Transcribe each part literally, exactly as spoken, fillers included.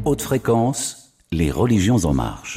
Haute fréquence, les religions en marche.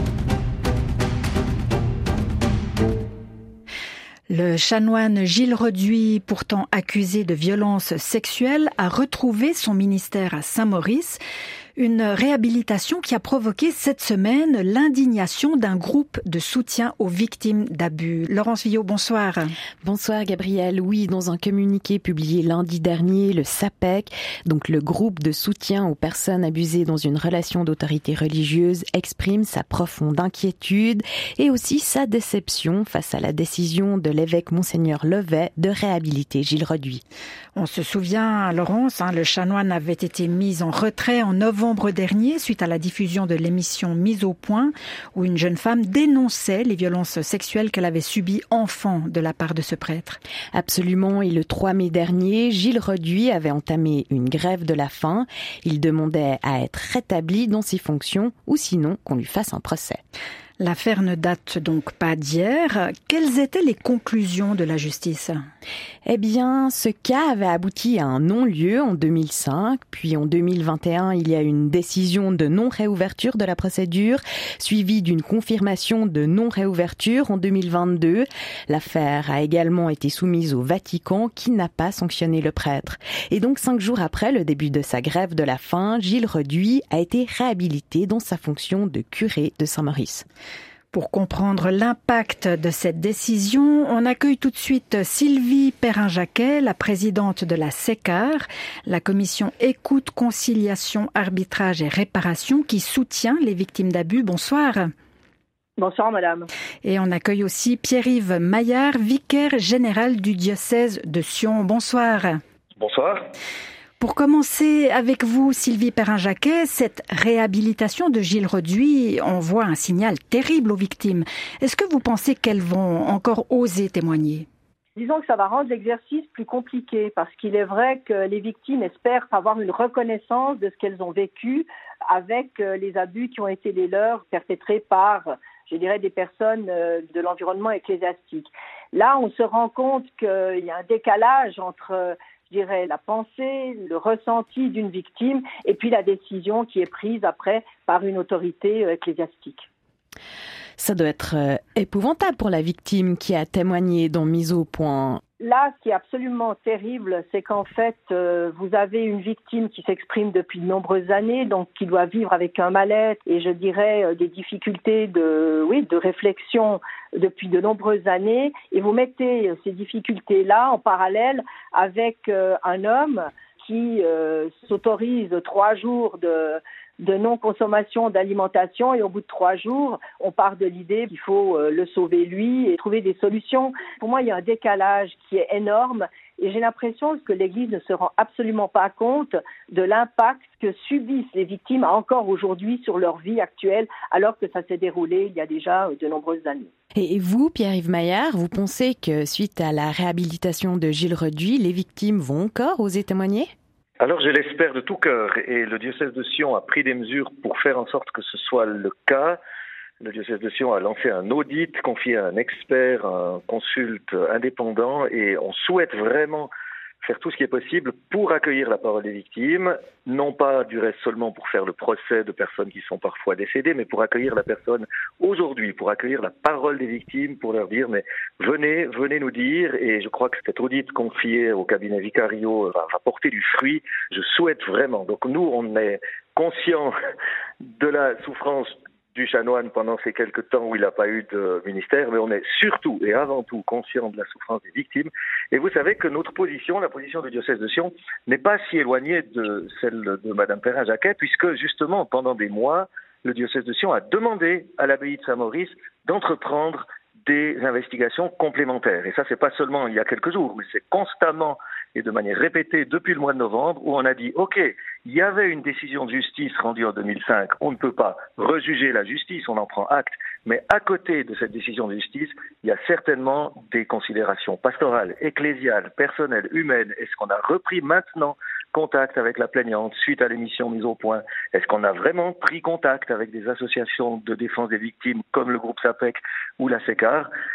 Le chanoine Gilles Reduit, pourtant accusé de violences sexuelles, a retrouvé son ministère à Saint-Maurice. Une réhabilitation qui a provoqué cette semaine l'indignation d'un groupe de soutien aux victimes d'abus. Laurence Villot, bonsoir. Bonsoir Gabrielle. Oui, dans un communiqué publié lundi dernier, le SAPEC, donc le groupe de soutien aux personnes abusées dans une relation d'autorité religieuse, exprime sa profonde inquiétude et aussi sa déception face à la décision de l'évêque Monseigneur Levet de réhabiliter Gilles Reduit. On se souvient, Laurence, hein, le chanoine avait été mis en retrait en novembre dernier suite à la diffusion de l'émission Mise au point où une jeune femme dénonçait les violences sexuelles qu'elle avait subies enfant de la part de ce prêtre. Absolument, et le trois mai dernier, Gilles Reduit avait entamé une grève de la faim. Il demandait à être rétabli dans ses fonctions ou sinon qu'on lui fasse un procès. L'affaire ne date donc pas d'hier. Quelles étaient les conclusions de la justice ? Eh bien, ce cas avait abouti à un non-lieu en deux mille cinq, puis en deux mille vingt et un, il y a une décision de non-réouverture de la procédure, suivie d'une confirmation de non-réouverture en deux mille vingt-deux. L'affaire a également été soumise au Vatican, qui n'a pas sanctionné le prêtre. Et donc, cinq jours après le début de sa grève de la faim, Gilles Reduit a été réhabilité dans sa fonction de curé de Saint-Maurice. Pour comprendre l'impact de cette décision, on accueille tout de suite Sylvie Perrin-Jacquet, la présidente de la SECAR, la commission Écoute, Conciliation, Arbitrage et Réparation qui soutient les victimes d'abus. Bonsoir. Bonsoir madame. Et on accueille aussi Pierre-Yves Maillard, vicaire général du diocèse de Sion. Bonsoir. Bonsoir. Pour commencer avec vous, Sylvie Perrin-Jacquet, cette réhabilitation de Gilles Reduit envoie un signal terrible aux victimes. Est-ce que vous pensez qu'elles vont encore oser témoigner ? Disons que ça va rendre l'exercice plus compliqué parce qu'il est vrai que les victimes espèrent avoir une reconnaissance de ce qu'elles ont vécu avec les abus qui ont été les leurs perpétrés par, je dirais, des personnes de l'environnement ecclésiastique. Là, on se rend compte qu'il y a un décalage entre je dirais, la pensée, le ressenti d'une victime et puis la décision qui est prise après par une autorité ecclésiastique. Ça doit être euh, épouvantable pour la victime qui a témoigné dans Mise au point. Là, ce qui est absolument terrible, c'est qu'en fait, euh, vous avez une victime qui s'exprime depuis de nombreuses années, donc qui doit vivre avec un mal-être et je dirais euh, des difficultés de, oui, de réflexion depuis de nombreuses années. Et vous mettez euh, ces difficultés-là en parallèle avec euh, un homme qui euh, s'autorise trois jours de de non-consommation d'alimentation et au bout de trois jours, on part de l'idée qu'il faut euh, le sauver lui et trouver des solutions. Pour moi, il y a un décalage qui est énorme et j'ai l'impression que l'Église ne se rend absolument pas compte de l'impact que subissent les victimes encore aujourd'hui sur leur vie actuelle alors que ça s'est déroulé il y a déjà de nombreuses années. Et vous, Pierre-Yves Maillard, vous pensez que suite à la réhabilitation de Gilles Reduit, les victimes vont encore oser témoigner ? Alors je l'espère de tout cœur et le diocèse de Sion a pris des mesures pour faire en sorte que ce soit le cas. Le diocèse de Sion a lancé un audit, confié à un expert, un consulte indépendant et on souhaite vraiment faire tout ce qui est possible pour accueillir la parole des victimes, non pas du reste seulement pour faire le procès de personnes qui sont parfois décédées, mais pour accueillir la personne aujourd'hui, pour accueillir la parole des victimes, pour leur dire mais venez, venez nous dire, et je crois que cet audit confié au cabinet Vicario va, va porter du fruit, je souhaite vraiment. Donc nous, on est conscients de la souffrance du chanoine pendant ces quelques temps où il n'a pas eu de ministère, mais on est surtout et avant tout conscient de la souffrance des victimes. Et vous savez que notre position, la position du diocèse de Sion, n'est pas si éloignée de celle de Madame Perrin-Jacquet, puisque justement, pendant des mois, le diocèse de Sion a demandé à l'abbaye de Saint-Maurice d'entreprendre des investigations complémentaires. Et ça, c'est pas seulement il y a quelques jours, mais c'est constamment et de manière répétée depuis le mois de novembre où on a dit « Ok, il y avait une décision de justice rendue en deux mille cinq, on ne peut pas rejuger la justice, on en prend acte, mais à côté de cette décision de justice, il y a certainement des considérations pastorales, ecclésiales, personnelles, humaines. Est-ce qu'on a repris maintenant contact avec la plaignante suite à l'émission Mise au point? Est-ce qu'on a vraiment pris contact avec des associations de défense des victimes comme le groupe SAPEC ou la SECAR?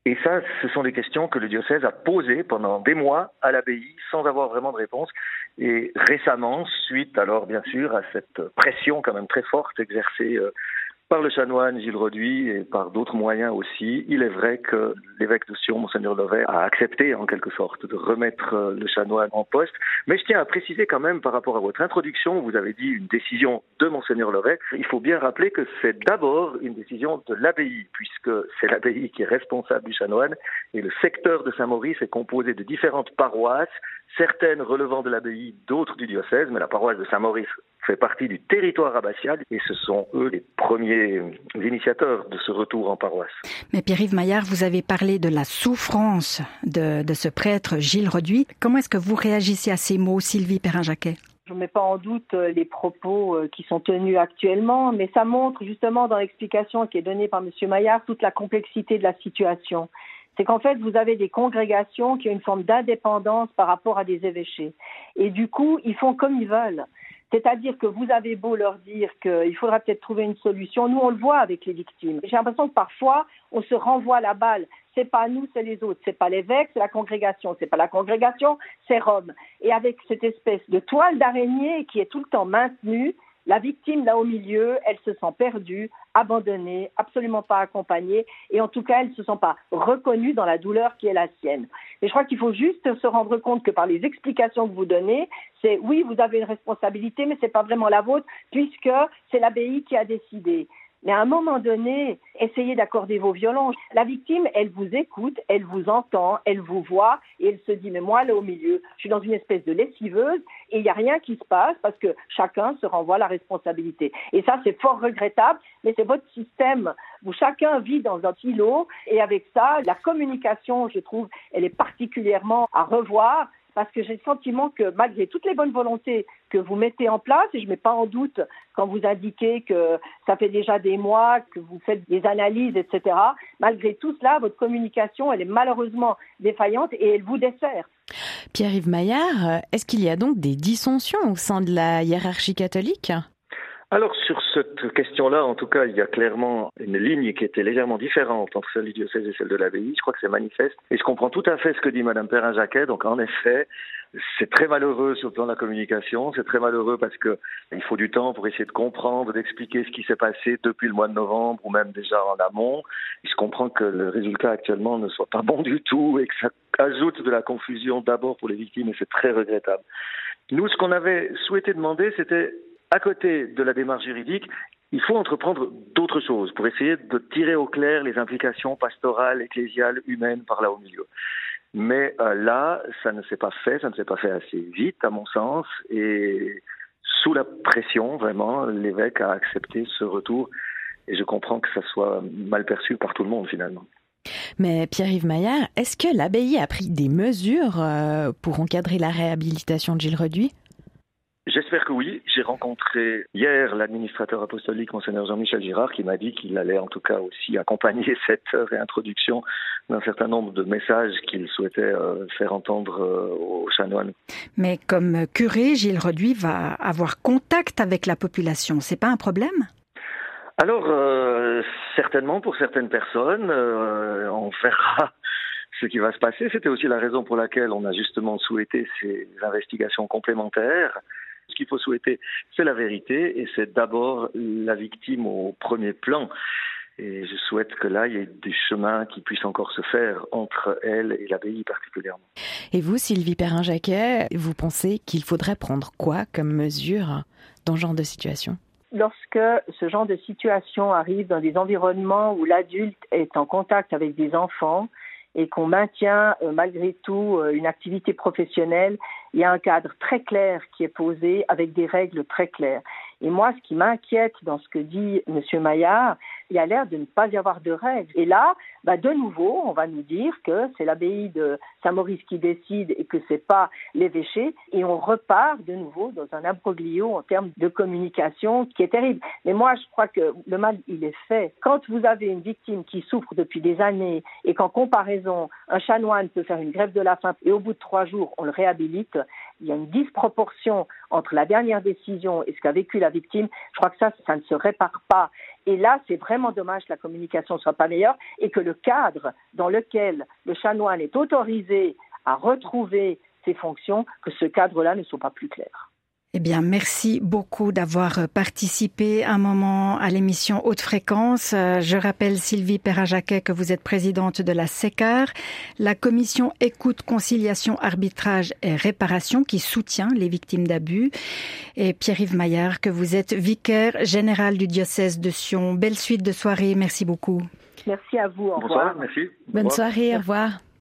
Et ça, ce sont des questions que le diocèse a posées pendant des mois à l'abbaye sans avoir vraiment de réponse. Et récemment, suite alors bien sûr à cette pression quand même très forte exercée euh, par le chanoine Gilles Roduit et par d'autres moyens aussi, il est vrai que l'évêque de Sion, Monseigneur Lovay, a accepté en quelque sorte de remettre le chanoine en poste. Mais je tiens à préciser quand même par rapport à votre introduction, vous avez dit une décision de Monseigneur Lovay. Il faut bien rappeler que c'est d'abord une décision de l'abbaye, puisque c'est l'abbaye qui est responsable du chanoine et le secteur de Saint-Maurice est composé de différentes paroisses, certaines relevant de l'abbaye, d'autres du diocèse, mais la paroisse de Saint-Maurice fait partie du territoire abbatial et ce sont eux les premiers initiateurs de ce retour en paroisse. Mais Pierre-Yves Maillard, vous avez parlé de la souffrance de, de ce prêtre Gilles Roduit. Comment est-ce que vous réagissez à ces mots, Sylvie Perrin-Jacquet ? Je ne mets pas en doute les propos qui sont tenus actuellement, mais ça montre justement dans l'explication qui est donnée par M. Maillard toute la complexité de la situation. C'est qu'en fait, vous avez des congrégations qui ont une forme d'indépendance par rapport à des évêchés. Et du coup, ils font comme ils veulent. C'est-à-dire que vous avez beau leur dire qu'il faudra peut-être trouver une solution. Nous, on le voit avec les victimes. J'ai l'impression que parfois, on se renvoie la balle. C'est pas nous, c'est les autres. C'est pas l'évêque, c'est la congrégation. C'est pas la congrégation, c'est Rome. Et avec cette espèce de toile d'araignée qui est tout le temps maintenue, la victime, là au milieu, elle se sent perdue, abandonnée, absolument pas accompagnée, et en tout cas, elle ne se sent pas reconnue dans la douleur qui est la sienne. Et je crois qu'il faut juste se rendre compte que par les explications que vous donnez, c'est oui, vous avez une responsabilité, mais c'est pas vraiment la vôtre, puisque c'est l'abbaye qui a décidé. Mais à un moment donné, essayez d'accorder vos violences. La victime, elle vous écoute, elle vous entend, elle vous voit et elle se dit, mais moi, là au milieu, je suis dans une espèce de lessiveuse et il n'y a rien qui se passe parce que chacun se renvoie la responsabilité. Et ça, c'est fort regrettable, mais c'est votre système où chacun vit dans un silo et avec ça, la communication, je trouve, elle est particulièrement à revoir. Parce que j'ai le sentiment que malgré toutes les bonnes volontés que vous mettez en place, et je ne mets pas en doute quand vous indiquez que ça fait déjà des mois, que vous faites des analyses, et cetera, malgré tout cela, votre communication, elle est malheureusement défaillante et elle vous dessert. Pierre-Yves Maillard, est-ce qu'il y a donc des dissensions au sein de la hiérarchie catholique ? Alors sur cette question-là, en tout cas, il y a clairement une ligne qui était légèrement différente entre celle du diocèse et celle de l'abbaye. Je crois que c'est manifeste. Et je comprends tout à fait ce que dit Madame Perrin-Jacquet. Donc en effet, c'est très malheureux sur le plan de la communication. C'est très malheureux parce que il faut du temps pour essayer de comprendre, d'expliquer ce qui s'est passé depuis le mois de novembre ou même déjà en amont. Et je comprends que le résultat actuellement ne soit pas bon du tout et que ça ajoute de la confusion d'abord pour les victimes et c'est très regrettable. Nous, ce qu'on avait souhaité demander, c'était à côté de la démarche juridique, il faut entreprendre d'autres choses pour essayer de tirer au clair les implications pastorales, ecclésiales, humaines par là au milieu. Mais euh, là, ça ne s'est pas fait, ça ne s'est pas fait assez vite à mon sens et sous la pression, vraiment, l'évêque a accepté ce retour et je comprends que ça soit mal perçu par tout le monde finalement. Mais Pierre-Yves Maillard, est-ce que l'abbaye a pris des mesures euh, pour encadrer la réhabilitation de Gilles Roduit ? J'espère que oui. J'ai rencontré hier l'administrateur apostolique, Monseigneur Jean-Michel Girard, qui m'a dit qu'il allait en tout cas aussi accompagner cette réintroduction d'un certain nombre de messages qu'il souhaitait euh, faire entendre euh, aux chanoines. Mais comme curé, Gilles Roduit va avoir contact avec la population. C'est pas un problème ? Alors, euh, certainement pour certaines personnes, euh, on verra ce qui va se passer. C'était aussi la raison pour laquelle on a justement souhaité ces investigations complémentaires. Ce qu'il faut souhaiter, c'est la vérité et c'est d'abord la victime au premier plan. Et je souhaite que là, il y ait des chemins qui puissent encore se faire entre elle et l'abbaye particulièrement. Et vous, Sylvie Perrin-Jacquet, vous pensez qu'il faudrait prendre quoi comme mesure dans ce genre de situation ? Lorsque ce genre de situation arrive dans des environnements où l'adulte est en contact avec des enfants et qu'on maintient euh, malgré tout euh, une activité professionnelle, il y a un cadre très clair qui est posé avec des règles très claires. Et moi, ce qui m'inquiète dans ce que dit M. Maillard, il y a l'air de ne pas y avoir de règles. Et là, bah, de nouveau, on va nous dire que c'est l'abbaye de Saint-Maurice qui décide et que c'est pas l'évêché. Et on repart de nouveau dans un imbroglio en termes de communication qui est terrible. Mais moi, je crois que le mal, il est fait. Quand vous avez une victime qui souffre depuis des années et qu'en comparaison, un chanoine peut faire une grève de la faim et au bout de trois jours, on le réhabilite, il y a une disproportion entre la dernière décision et ce qu'a vécu la victime. Je crois que ça, ça ne se répare pas. Et là, c'est vraiment dommage que la communication ne soit pas meilleure et que le cadre dans lequel le chanoine est autorisé à retrouver ses fonctions, que ce cadre-là ne soit pas plus clair. Eh bien, merci beaucoup d'avoir participé un moment à l'émission Haute Fréquence. Je rappelle, Sylvie Perrin-Jacquet, que vous êtes présidente de la SECAR, la commission Écoute, Conciliation, Arbitrage et Réparation qui soutient les victimes d'abus. Et Pierre-Yves Maillard, que vous êtes vicaire général du diocèse de Sion. Belle suite de soirée, merci beaucoup. Merci à vous, au revoir. Bonsoir, merci. Bonne soirée, au revoir.